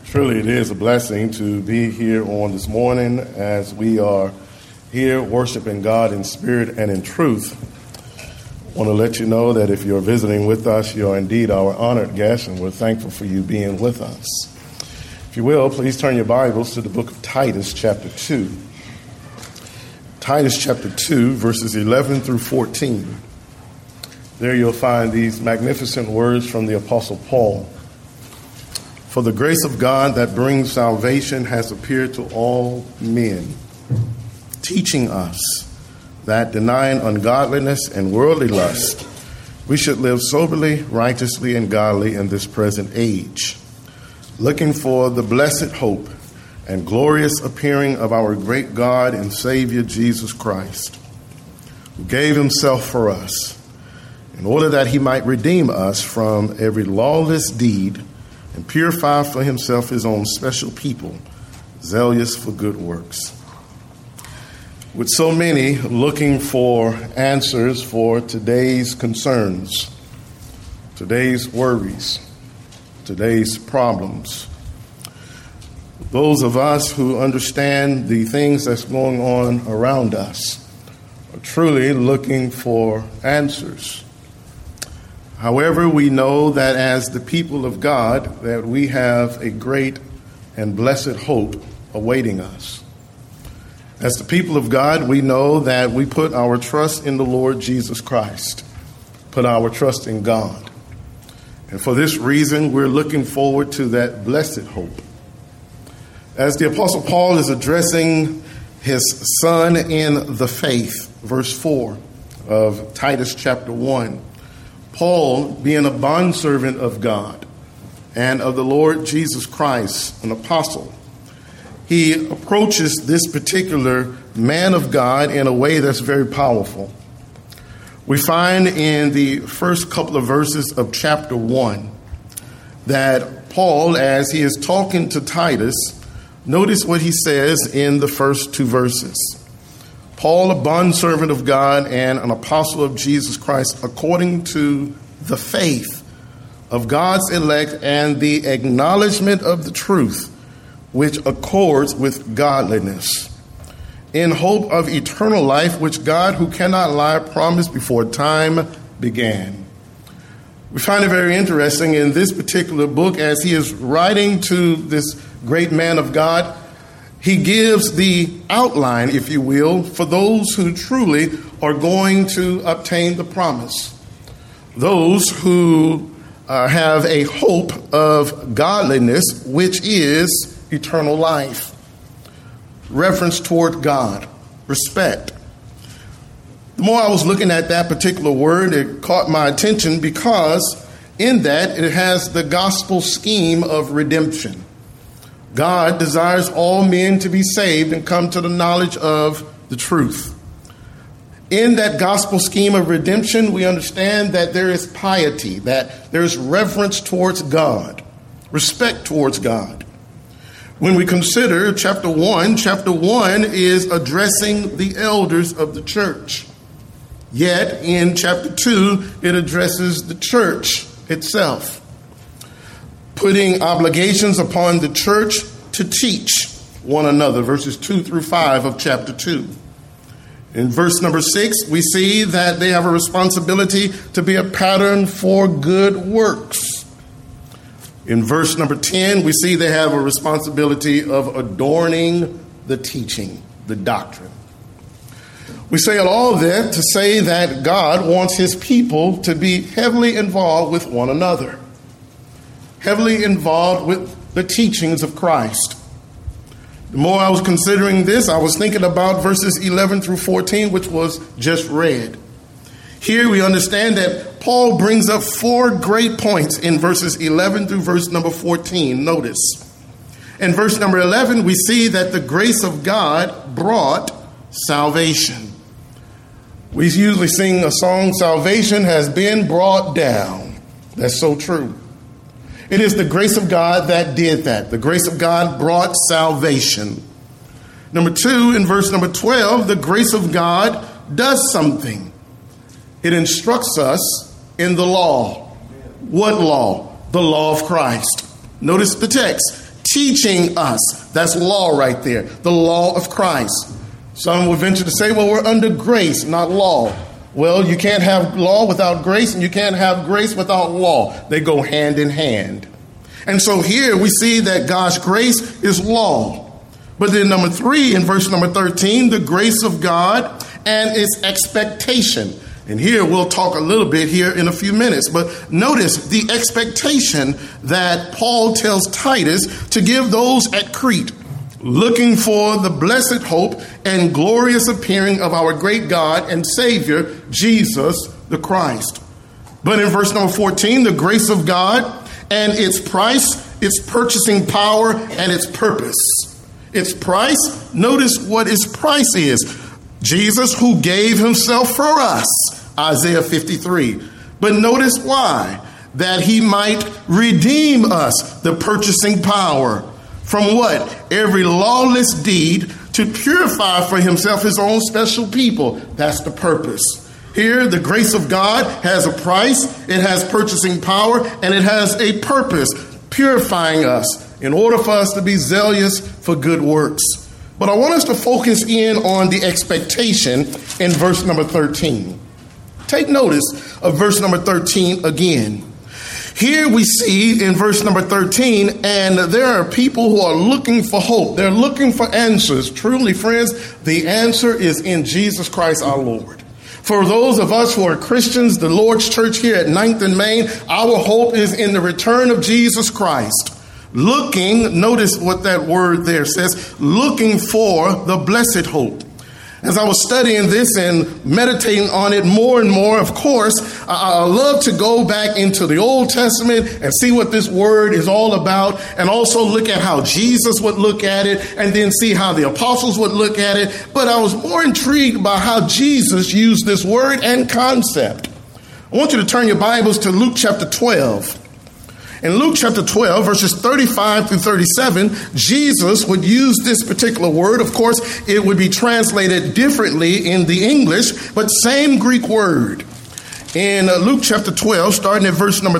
Truly, it is a blessing to be here on this morning as we are here worshiping God in spirit and in truth. I want to let you know that if you're visiting with us, you're indeed our honored guest, and we're thankful for you being with us. If you will, please turn your Bibles to the book of Titus, chapter 2. Titus, chapter 2, verses 11 through 14. There you'll find these magnificent words from the Apostle Paul. For the grace of God that brings salvation has appeared to all men, teaching us that denying ungodliness and worldly lust, we should live soberly, righteously, and godly in this present age, looking for the blessed hope and glorious appearing of our great God and Savior Jesus Christ, who gave himself for us, in order that he might redeem us from every lawless deed and purify for himself his own special people, zealous for good works. With so many looking for answers for today's concerns, today's worries, today's problems, those of us who understand the things that's going on around us are truly looking for answers. However, we know that as the people of God, that we have a great and blessed hope awaiting us. As the people of God, we know that we put our trust in the Lord Jesus Christ, put our trust in God. And for this reason, we're looking forward to that blessed hope. As the Apostle Paul is addressing his son in the faith, verse 4 of Titus chapter 1, Paul, being a bondservant of God and of the Lord Jesus Christ, an apostle, he approaches this particular man of God in a way that's very powerful. We find in the first couple of verses of chapter 1 that Paul, as he is talking to Titus, notice what he says in the first two verses. Paul, a bondservant of God and an apostle of Jesus Christ, according to the faith of God's elect and the acknowledgement of the truth, which accords with godliness, in hope of eternal life, which God, who cannot lie, promised before time began. We find it very interesting in this particular book, as he is writing to this great man of God, he gives the outline, if you will, for those who truly are going to obtain the promise. Those who have a hope of godliness, which is eternal life. Reference toward God, respect. The more I was looking at that particular word, it caught my attention because in that it has the gospel scheme of redemption. God desires all men to be saved and come to the knowledge of the truth. In that gospel scheme of redemption, we understand that there is piety, that there is reverence towards God, respect towards God. When we consider chapter 1 is addressing the elders of the church. Yet in chapter 2, it addresses the church itself, putting obligations upon the church to teach one another, verses 2 through 5 of chapter 2. In verse number 6, we see that they have a responsibility to be a pattern for good works. In verse number 10, we see they have a responsibility of adorning the teaching, the doctrine. We say all of that to say that God wants his people to be heavily involved with one another, heavily involved with the teachings of Christ. The more I was considering this, I was thinking about verses 11 through 14, which was just read. Here we understand that Paul brings up four great points in verses 11 through verse number 14. Notice. In verse number 11, we see that the grace of God brought salvation. We usually sing a song, "Salvation has been brought down." That's so true. It is the grace of God that did that. The grace of God brought salvation. Number 2, in verse number 12, the grace of God does something. It instructs us in the law. What law? The law of Christ. Notice the text. teaching us. That's law right there, the law of Christ. Some will venture to say, well, we're under grace, not law. Well, you can't have law without grace, and you can't have grace without law. They go hand in hand. And so here we see that God's grace is law. But then number 3, in verse number 13, the grace of God and its expectation. And here we'll talk a little bit here in a few minutes. But notice the expectation that Paul tells Titus to give those at Crete, looking for the blessed hope and glorious appearing of our great God and Savior, Jesus the Christ. But in verse number 14, the grace of God and its price, its purchasing power, and its purpose. Its price, notice what its price is. Jesus who gave himself for us, Isaiah 53. But notice why. That he might redeem us, the purchasing power. From what? Every lawless deed, to purify for himself his own special people. That's the purpose. Here, the grace of God has a price, it has purchasing power, and it has a purpose, purifying us in order for us to be zealous for good works. But I want us to focus in on the expectation in verse number 13. Take notice of verse number 13 again. Here we see in verse number 13, and there are people who are looking for hope. They're looking for answers. Truly, friends, the answer is in Jesus Christ our Lord. For those of us who are Christians, the Lord's Church here at 9th and Main, our hope is in the return of Jesus Christ. Looking, notice what that word there says, looking for the blessed hope. As I was studying this and meditating on it more and more, of course, I love to go back into the Old Testament and see what this word is all about, and also look at how Jesus would look at it, and then see how the apostles would look at it. But I was more intrigued by how Jesus used this word and concept. I want you to turn your Bibles to Luke chapter 12. In Luke chapter 12, verses 35 through 37, Jesus would use this particular word. Of course, it would be translated differently in the English, but same Greek word. In Luke chapter 12, starting at verse number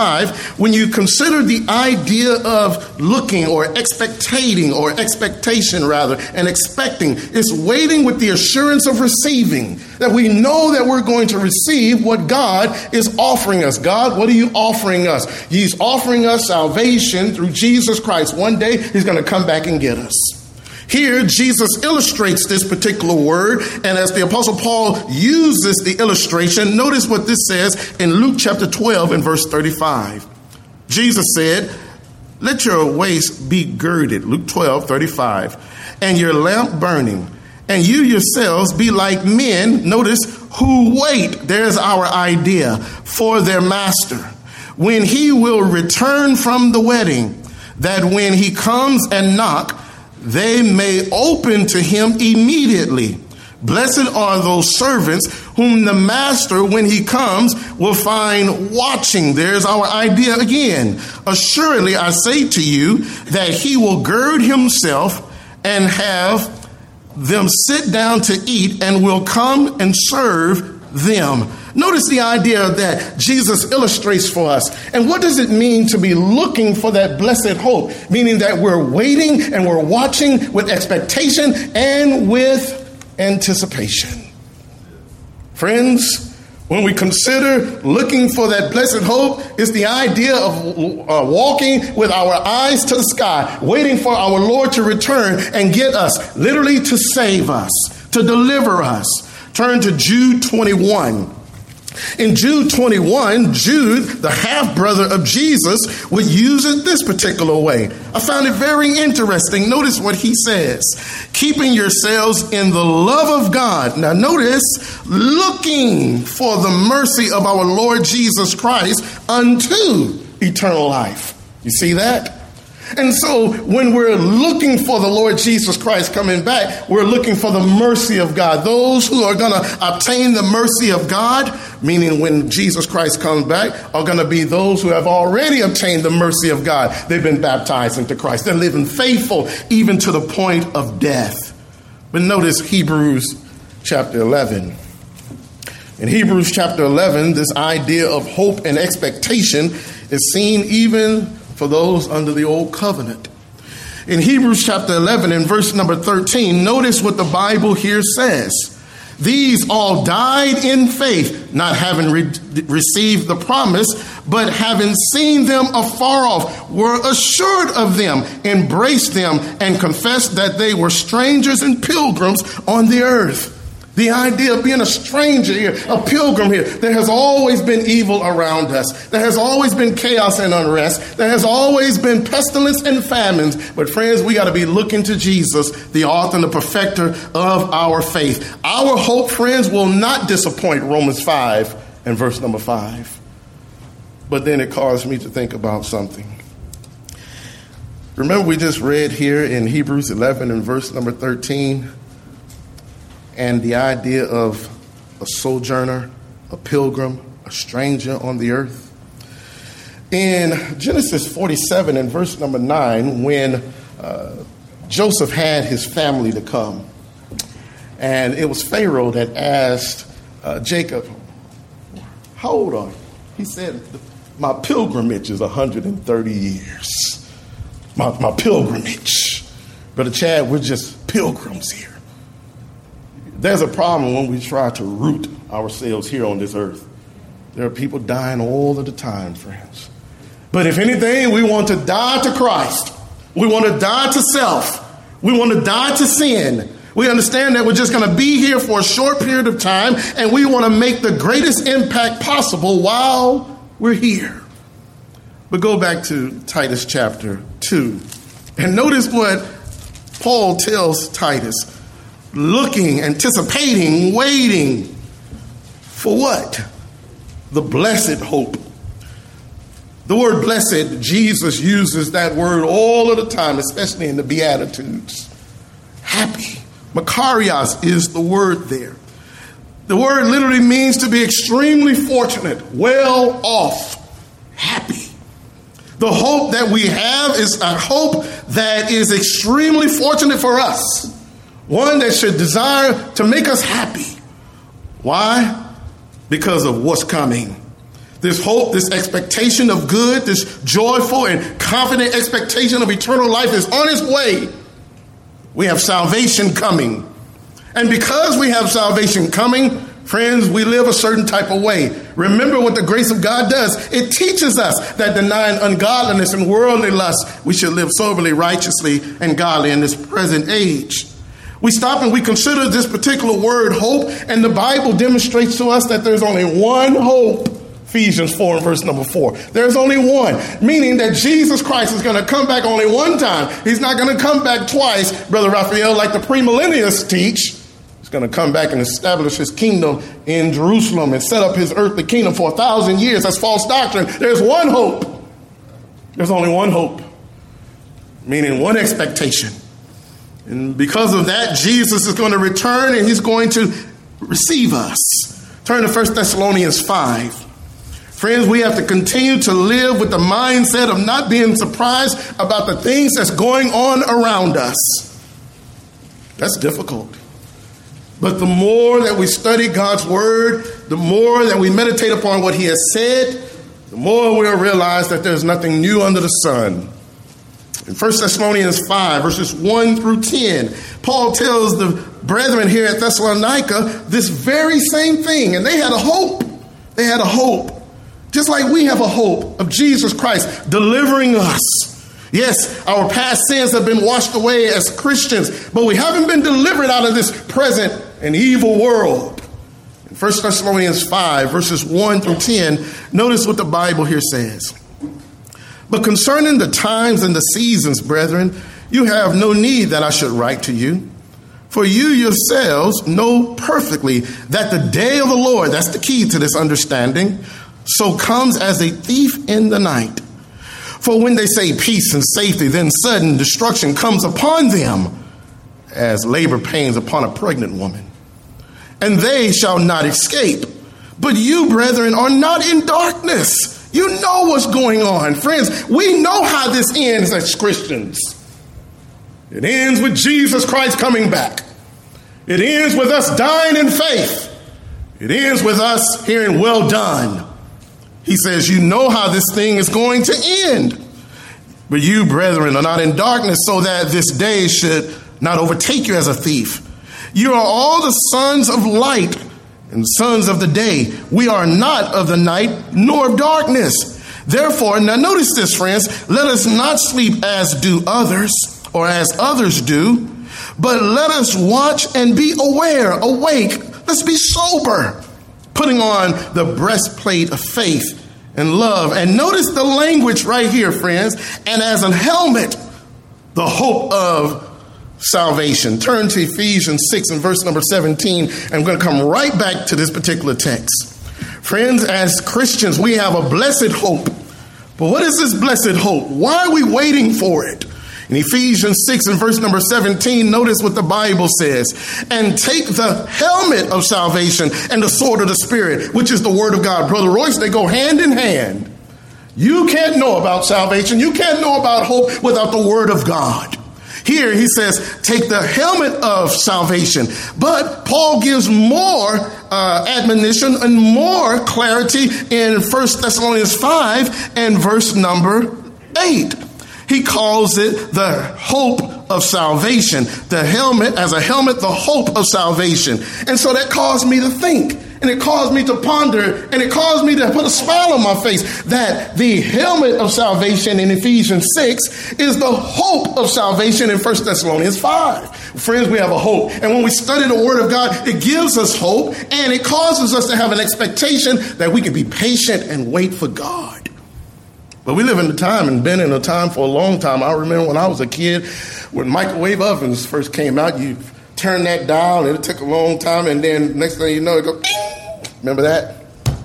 35, when you consider the idea of looking or expecting, or expectation rather, and expecting, it's waiting with the assurance of receiving, that we know that we're going to receive what God is offering us. God, what are you offering us? He's offering us salvation through Jesus Christ. One day he's going to come back and get us. Here, Jesus illustrates this particular word, and as the Apostle Paul uses the illustration, notice what this says in Luke chapter 12 and verse 35. Jesus said, let your waist be girded, Luke 12:35, and your lamp burning, and you yourselves be like men, notice, who wait, there's our idea, for their master, when he will return from the wedding, that when he comes and knock, they may open to him immediately. Blessed are those servants whom the master, when he comes, will find watching. There's our idea again. Assuredly, I say to you that he will gird himself and have them sit down to eat, and will come and serve them. Notice the idea that Jesus illustrates for us. And what does it mean to be looking for that blessed hope? Meaning that we're waiting and we're watching with expectation and with anticipation. Friends, when we consider looking for that blessed hope, it's the idea of walking with our eyes to the sky, waiting for our Lord to return and get us, literally to save us, to deliver us. Turn to Jude 21. In Jude 21, Jude, the half-brother of Jesus, would use it this particular way. I found it very interesting. Notice what he says. Keeping yourselves in the love of God. Now notice, looking for the mercy of our Lord Jesus Christ unto eternal life. You see that? And so when we're looking for the Lord Jesus Christ coming back, we're looking for the mercy of God. Those who are going to obtain the mercy of God, meaning when Jesus Christ comes back, are going to be those who have already obtained the mercy of God. They've been baptized into Christ. They're living faithful even to the point of death. But notice Hebrews chapter 11. In Hebrews chapter 11, this idea of hope and expectation is seen even for those under the old covenant. In Hebrews chapter 11 and verse number 13, notice what the Bible here says. These all died in faith, not having received the promise, but having seen them afar off, were assured of them, embraced them, and confessed that they were strangers and pilgrims on the earth. The idea of being a stranger here, a pilgrim here. There has always been evil around us. There has always been chaos and unrest. There has always been pestilence and famines. But friends, we got to be looking to Jesus, the author and the perfecter of our faith. Our hope, friends, will not disappoint. Romans 5 and verse number 5. But then it caused me to think about something. Remember, we just read here in Hebrews 11 and verse number 13, and the idea of a sojourner, a pilgrim, a stranger on the earth. In Genesis 47 and verse number 9, when Joseph had his family to come, and it was Pharaoh that asked Jacob, how old are you? He said, my pilgrimage is 130 years. My pilgrimage. Brother Chad, we're just pilgrims here. There's a problem when we try to root ourselves here on this earth. There are people dying all of the time, friends. But if anything, we want to die to Christ. We want to die to self. We want to die to sin. We understand that we're just going to be here for a short period of time, and we want to make the greatest impact possible while we're here. But go back to Titus chapter 2, and notice what Paul tells Titus. Looking, anticipating, waiting for what? The blessed hope. The word blessed, Jesus uses that word all of the time, especially in the Beatitudes. Happy. Makarios is the word there. The word literally means to be extremely fortunate, well off, happy. The hope that we have is a hope that is extremely fortunate for us. One that should desire to make us happy. Why? Because of what's coming. This hope, this expectation of good, this joyful and confident expectation of eternal life is on its way. We have salvation coming. And because we have salvation coming, friends, we live a certain type of way. Remember what the grace of God does. It teaches us that denying ungodliness and worldly lust, we should live soberly, righteously, and godly in this present age. We stop and we consider this particular word hope, and the Bible demonstrates to us that there's only one hope. Ephesians 4 and verse number 4. There's only one, meaning that Jesus Christ is going to come back only one time. He's not going to come back twice, Brother Raphael, like the premillennialists teach. He's going to come back and establish his kingdom in Jerusalem and set up his earthly kingdom for 1,000 years. That's false doctrine. There's one hope. There's only one hope, meaning one expectation. And because of that, Jesus is going to return and he's going to receive us. Turn to 1 Thessalonians 5. Friends, we have to continue to live with the mindset of not being surprised about the things that's going on around us. That's difficult. But the more that we study God's word, the more that we meditate upon what he has said, the more we'll realize that there's nothing new under the sun. In 1 Thessalonians 5, verses 1 through 10, Paul tells the brethren here at Thessalonica this very same thing. And they had a hope. They had a hope. Just like we have a hope of Jesus Christ delivering us. Yes, our past sins have been washed away as Christians, but we haven't been delivered out of this present and evil world. In 1 Thessalonians 5, verses 1 through 10, notice what the Bible here says. But concerning the times and the seasons, brethren, you have no need that I should write to you. For you yourselves know perfectly that the day of the Lord, that's the key to this understanding, so comes as a thief in the night. For when they say peace and safety, then sudden destruction comes upon them as labor pains upon a pregnant woman. And they shall not escape. But you, brethren, are not in darkness. You know what's going on. Friends, we know how this ends as Christians. It ends with Jesus Christ coming back. It ends with us dying in faith. It ends with us hearing, well done. He says, you know how this thing is going to end. But you, brethren, are not in darkness, so that this day should not overtake you as a thief. You are all the sons of light and sons of the day. We are not of the night, nor of darkness. Therefore, now notice this, friends, let us not sleep as do others, or as others do, but let us watch and be awake. Let's be sober, putting on the breastplate of faith and love. And notice the language right here, friends. And as a helmet, the hope of salvation. Turn to Ephesians 6 and verse number 17. And I'm going to come right back to this particular text. Friends, as Christians, we have a blessed hope. But what is this blessed hope? Why are we waiting for it? In Ephesians 6 and verse number 17, notice what the Bible says. And take the helmet of salvation and the sword of the Spirit, which is the word of God. Brother Royce, they go hand in hand. You can't know about salvation. You can't know about hope without the word of God. Here he says, take the helmet of salvation. But Paul gives more admonition and more clarity in 1 Thessalonians 5 and verse number 8. He calls it the hope of salvation. The helmet, as a helmet, the hope of salvation. And so that caused me to think, and it caused me to ponder, and it caused me to put a smile on my face that the helmet of salvation in Ephesians 6 is the hope of salvation in 1 Thessalonians 5. Friends, we have a hope. And when we study the word of God, it gives us hope, and it causes us to have an expectation that we can be patient and wait for God. But we live in a time and been in a time for a long time. I remember when I was a kid, when microwave ovens first came out, you turn that dial and it took a long time. And then next thing you know, it goes, ding. Remember that?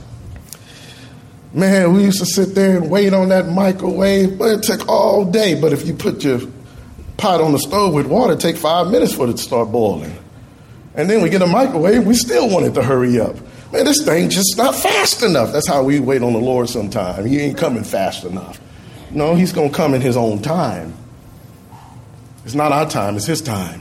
Man, we used to sit there and wait on that microwave, but it took all day. But if you put your pot on the stove with water, it take 5 minutes for it to start boiling. And then we get a microwave, we still want it to hurry up. Man, this thing just not fast enough. That's how we wait on the Lord sometimes. He ain't coming fast enough. No, he's going to come in his own time. It's not our time, it's his time.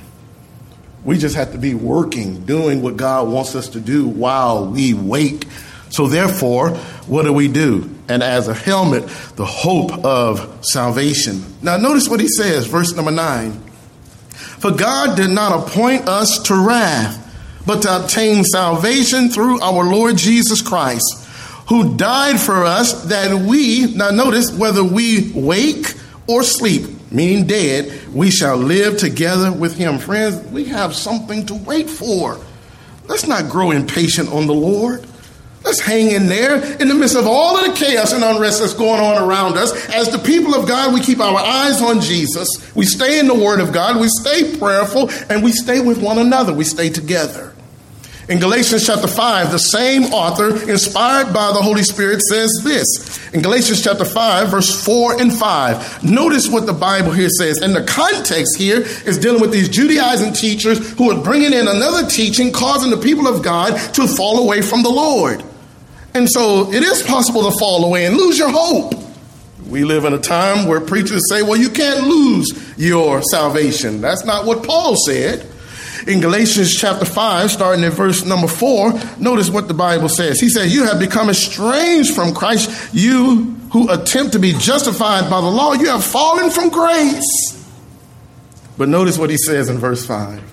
We just have to be working, doing what God wants us to do while we wait. So therefore, what do? And as a helmet, the hope of salvation. Now notice what he says, verse number 9. For God did not appoint us to wrath, but to obtain salvation through our Lord Jesus Christ, who died for us that we, now notice, whether we wake or sleep, meaning dead, we shall live together with him. Friends, we have something to wait for. Let's not grow impatient on the Lord. Let's hang in there in the midst of all of the chaos and unrest that's going on around us. As the people of God, we keep our eyes on Jesus. We stay in the word of God. We stay prayerful, and we stay with one another. We stay together. In Galatians chapter 5, the same author, inspired by the Holy Spirit, says this. In Galatians chapter 5, verse 4 and 5. Notice what the Bible here says. And the context here is dealing with these Judaizing teachers who are bringing in another teaching, causing the people of God to fall away from the Lord. And so it is possible to fall away and lose your hope. We live in a time where preachers say, well, you can't lose your salvation. That's not what Paul said. In Galatians chapter 5, starting at verse number 4, notice what the Bible says. He says, you have become estranged from Christ, you who attempt to be justified by the law. You have fallen from grace. But notice what he says in verse 5.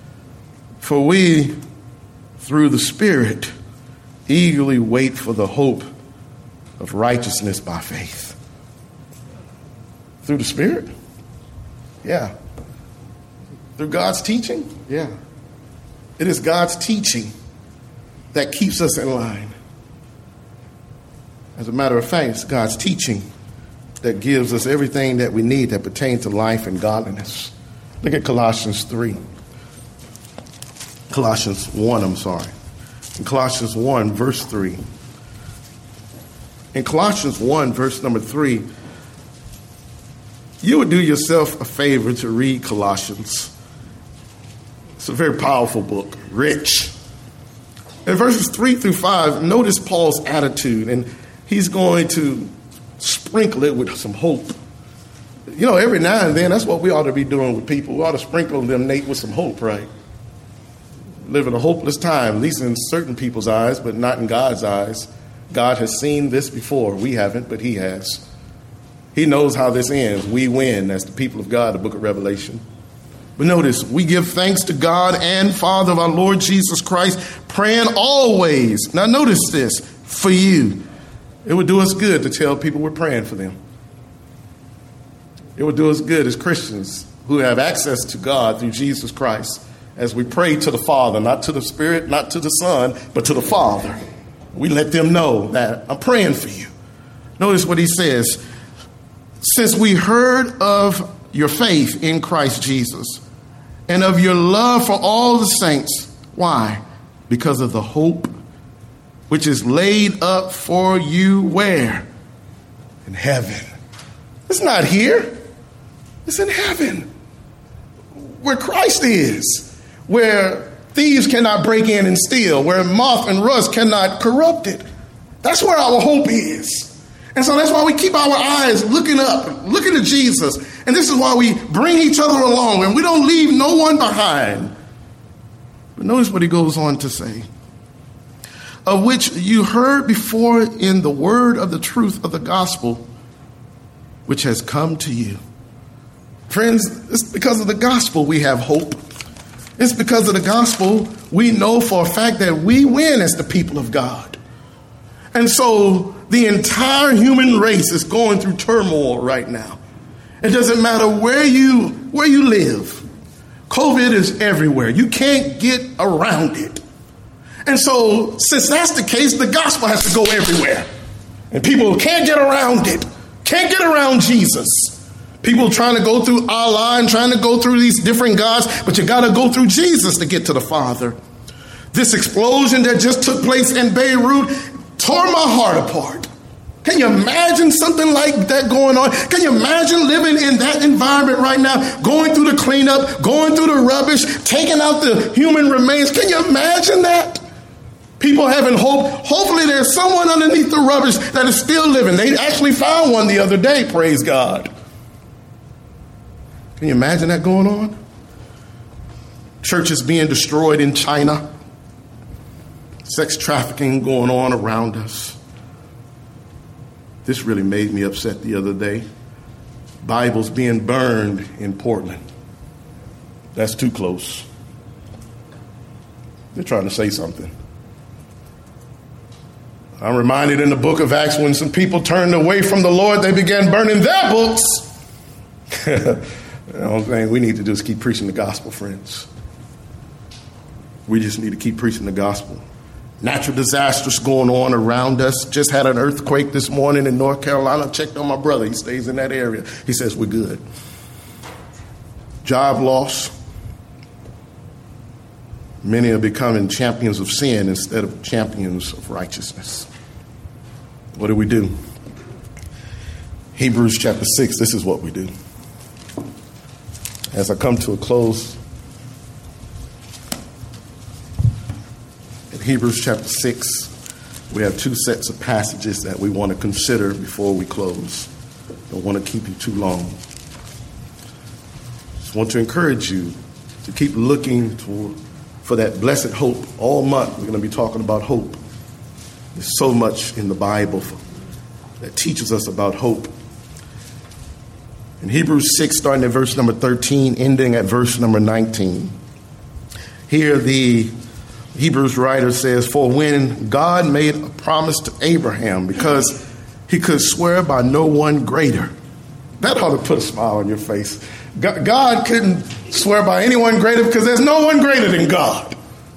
For we, through the Spirit, eagerly wait for the hope of righteousness by faith. Through the Spirit? Yeah. Through God's teaching? Yeah. It is God's teaching that keeps us in line. As a matter of fact, it's God's teaching that gives us everything that we need that pertains to life and godliness. Look at Colossians 1, In Colossians 1, verse 3. In Colossians 1, verse number 3, you would do yourself a favor to read Colossians. It's a very powerful book, rich. In verses 3 through 5, notice Paul's attitude, and he's going to sprinkle it with some hope. You know, every now and then, that's what we ought to be doing with people. We ought to sprinkle them, Nate, with some hope, right? Live in a hopeless time, at least in certain people's eyes, but not in God's eyes. God has seen this before. We haven't, but he has. He knows how this ends. We win as the people of God, the book of Revelation. But notice, we give thanks to God and Father of our Lord Jesus Christ, praying always. Now notice this, for you. It would do us good to tell people we're praying for them. It would do us good as Christians who have access to God through Jesus Christ as we pray to the Father, not to the Spirit, not to the Son, but to the Father. We let them know that I'm praying for you. Notice what he says. Since we heard of your faith in Christ Jesus and of your love for all the saints. Why? Because of the hope which is laid up for you where? In heaven. It's not here. It's in heaven. Where Christ is. Where thieves cannot break in and steal. Where moth and rust cannot corrupt it. That's where our hope is. And so that's why we keep our eyes looking up, looking to Jesus. And this is why we bring each other along and we don't leave no one behind. But notice what he goes on to say. Of which you heard before in the word of the truth of the gospel, which has come to you. Friends, it's because of the gospel we have hope. It's because of the gospel we know for a fact that we win as the people of God. And so the entire human race is going through turmoil right now. It doesn't matter where you live. COVID is everywhere. You can't get around it. And so since that's the case, the gospel has to go everywhere. And people can't get around it. Can't get around Jesus. People trying to go through Allah and trying to go through these different gods, but you got to go through Jesus to get to the Father. This explosion that just took place in Beirut tore my heart apart. Can you imagine something like that going on? Can you imagine living in that environment right now, going through the cleanup, going through the rubbish, taking out the human remains? Can you imagine that? People having hope. Hopefully there's someone underneath the rubbish that is still living. They actually found one the other day, praise God. Can you imagine that going on? Churches being destroyed in China. Sex trafficking going on around us. This really made me upset the other day. Bibles being burned in Portland. That's too close. They're trying to say something. I'm reminded in the book of Acts when some people turned away from the Lord, they began burning their books. The only thing we need to do is keep preaching the gospel, friends. We just need to keep preaching the gospel. Natural disasters going on around us. Just had an earthquake this morning in North Carolina. Checked on my brother. He stays in that area. He says we're good. Job loss. Many are becoming champions of sin instead of champions of righteousness. What do? Hebrews chapter 6, this is what we do. As I come to a close, in Hebrews chapter 6, we have two sets of passages that we want to consider before we close. Don't want to keep you too long. Just want to encourage you to keep looking for that blessed hope. All month we're going to be talking about hope. There's so much in the Bible that teaches us about hope. In Hebrews 6, starting at verse number 13, ending at verse number 19. Here the Hebrews writer says, for when God made a promise to Abraham, because he could swear by no one greater. That ought to put a smile on your face. God couldn't swear by anyone greater because there's no one greater than God.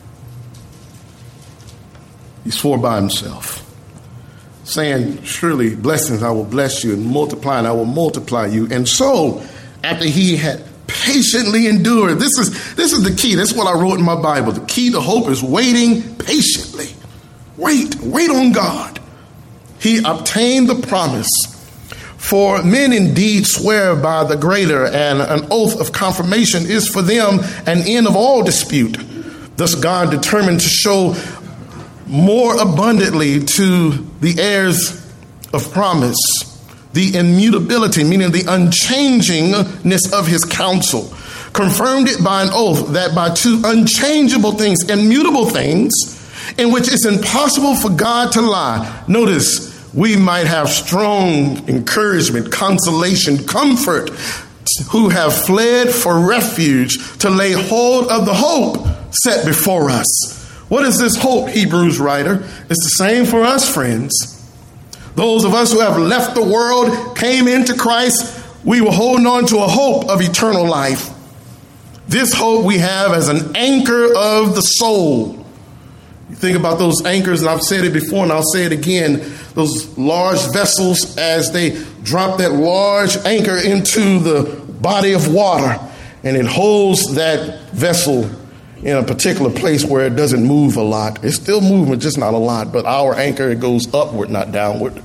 He swore by himself, saying, surely blessings I will bless you, and multiplying I will multiply you. And so, after he had patiently endured, this is the key. That's what I wrote in my Bible. The key to hope is waiting patiently. Wait on God. He obtained the promise. For men indeed swear by the greater, and an oath of confirmation is for them an end of all dispute. Thus God determined to show more abundantly to the heirs of promise the immutability, meaning the unchangingness of his counsel, confirmed it by an oath, that by two unchangeable things, immutable things, in which it's impossible for God to lie. Notice, we might have strong encouragement, consolation, comfort, who have fled for refuge to lay hold of the hope set before us. What is this hope, Hebrews writer? It's the same for us, friends. Those of us who have left the world, came into Christ, we were holding on to a hope of eternal life. This hope we have as an anchor of the soul. You think about those anchors, and I've said it before and I'll say it again, those large vessels as they drop that large anchor into the body of water, and it holds that vessel in a particular place where it doesn't move a lot. It's still moving, just not a lot, but our anchor, it goes upward, not downward.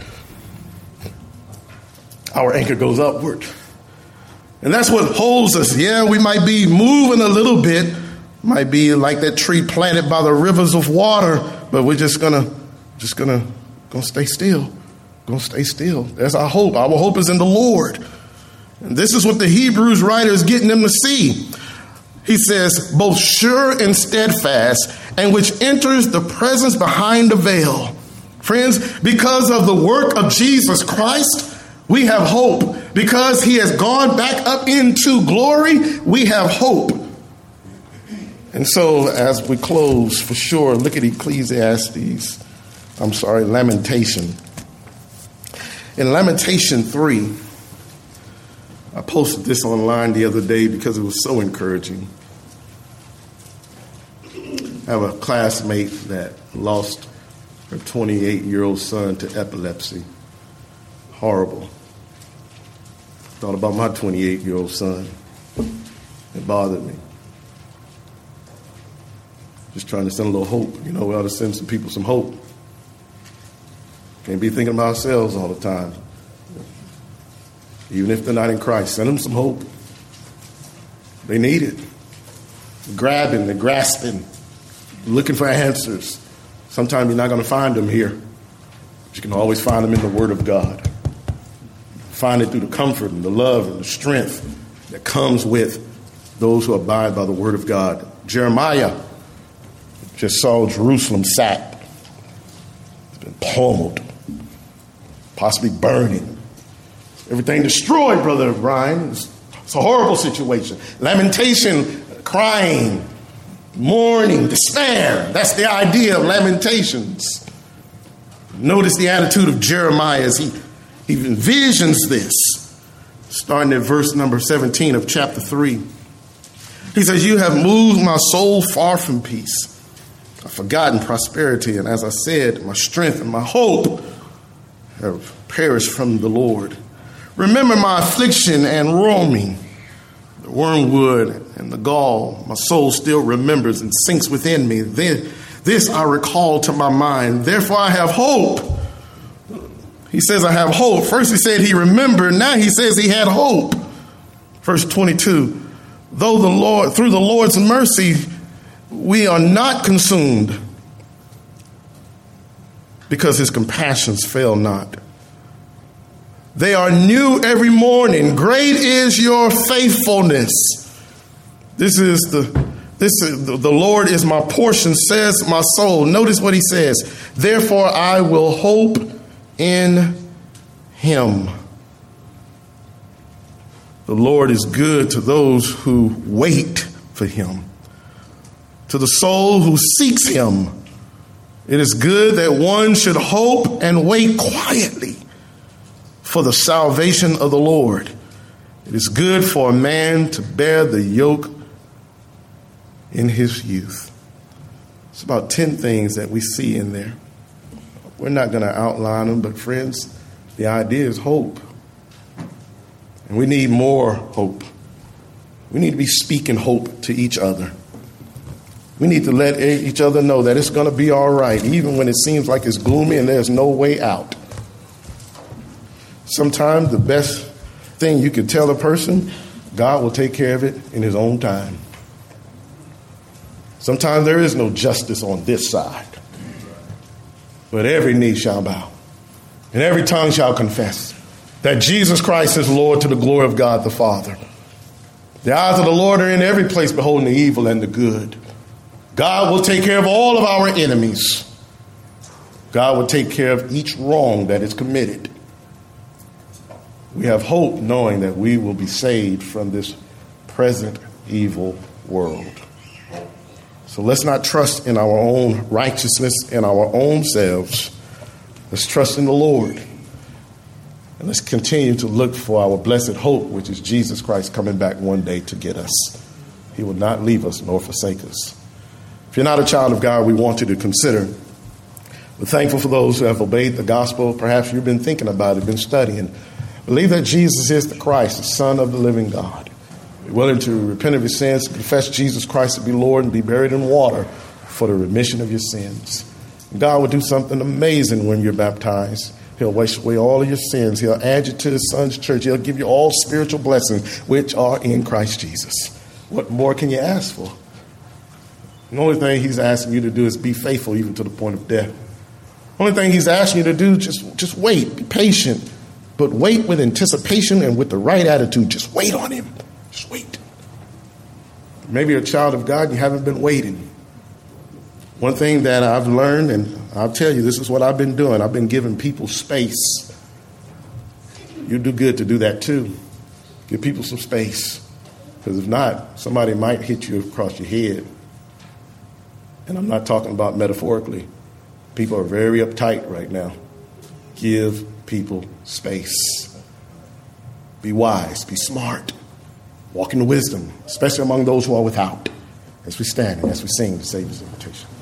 Our anchor goes upward. And that's what holds us. Yeah, we might be moving a little bit, might be like that tree planted by the rivers of water, but we're just gonna stay still. Gonna stay still. That's our hope. Our hope is in the Lord. And this is what the Hebrews writer is getting them to see. He says, both sure and steadfast, and which enters the presence behind the veil. Friends, because of the work of Jesus Christ, we have hope. Because he has gone back up into glory, we have hope. And so as we close, for sure, look at Lamentation. In Lamentation 3, I posted this online the other day because it was so encouraging. I have a classmate that lost her 28-year-old son to epilepsy. Horrible. Thought about my 28-year-old son. It bothered me. Just trying to send a little hope. You know, we ought to send some people some hope. Can't be thinking about ourselves all the time. Even if they're not in Christ, send them some hope. They need it. Grabbing, they're grasping, looking for answers. Sometimes you're not going to find them here, but you can always find them in the Word of God. Find it through the comfort and the love and the strength that comes with those who abide by the Word of God. Jeremiah just saw Jerusalem sacked. It's been pummeled, possibly burning. Everything destroyed, Brother Brian. It's a horrible situation. Lamentation, crying, mourning, despair. That's the idea of Lamentations. Notice the attitude of Jeremiah as he envisions this. Starting at verse number 17 of chapter 3. He says, you have moved my soul far from peace. I've forgotten prosperity. And as I said, my strength and my hope have perished from the Lord. Remember my affliction and roaming, the wormwood and the gall. My soul still remembers and sinks within me. This I recall to my mind. Therefore I have hope. He says I have hope. First he said he remembered. Now he says he had hope. Verse 22. Though through the Lord's mercy, we are not consumed, because his compassions fail not. They are new every morning. Great is your faithfulness. The Lord is my portion, says my soul. Notice what he says. Therefore I will hope in him. The Lord is good to those who wait for him. To the soul who seeks him. It is good that one should hope and wait quietly for the salvation of the Lord. It is good for a man to bear the yoke in his youth. It's about 10 things that we see in there. We're not going to outline them, but friends, the idea is hope. And we need more hope. We need to be speaking hope to each other. We need to let each other know that it's going to be all right, even when it seems like it's gloomy and there's no way out. Sometimes the best thing you can tell a person, God will take care of it in his own time. Sometimes there is no justice on this side. But every knee shall bow and every tongue shall confess that Jesus Christ is Lord, to the glory of God the Father. The eyes of the Lord are in every place, beholding the evil and the good. God will take care of all of our enemies. God will take care of each wrong that is committed. We have hope knowing that we will be saved from this present evil world. So let's not trust in our own righteousness and our own selves. Let's trust in the Lord. And let's continue to look for our blessed hope, which is Jesus Christ coming back one day to get us. He will not leave us nor forsake us. If you're not a child of God, we want you to consider. We're thankful for those who have obeyed the gospel. Perhaps you've been thinking about it, been studying. Believe that Jesus is the Christ, the Son of the living God. Be willing to repent of your sins, confess Jesus Christ to be Lord, and be buried in water for the remission of your sins. God will do something amazing when you're baptized. He'll wash away all of your sins. He'll add you to his son's church. He'll give you all spiritual blessings, which are in Christ Jesus. What more can you ask for? The only thing he's asking you to do is be faithful even to the point of death. The only thing he's asking you to do, just wait, be patient. But wait with anticipation and with the right attitude. Just wait on him. Just wait. Maybe you're a child of God and you haven't been waiting. One thing that I've learned, and I'll tell you, this is what I've been doing. I've been giving people space. You do good to do that too. Give people some space. Because if not, somebody might hit you across your head. And I'm not talking about metaphorically. People are very uptight right now. Give people space. Be wise. Be smart. Walk in wisdom, especially among those who are without. As we stand and as we sing the Savior's invitation.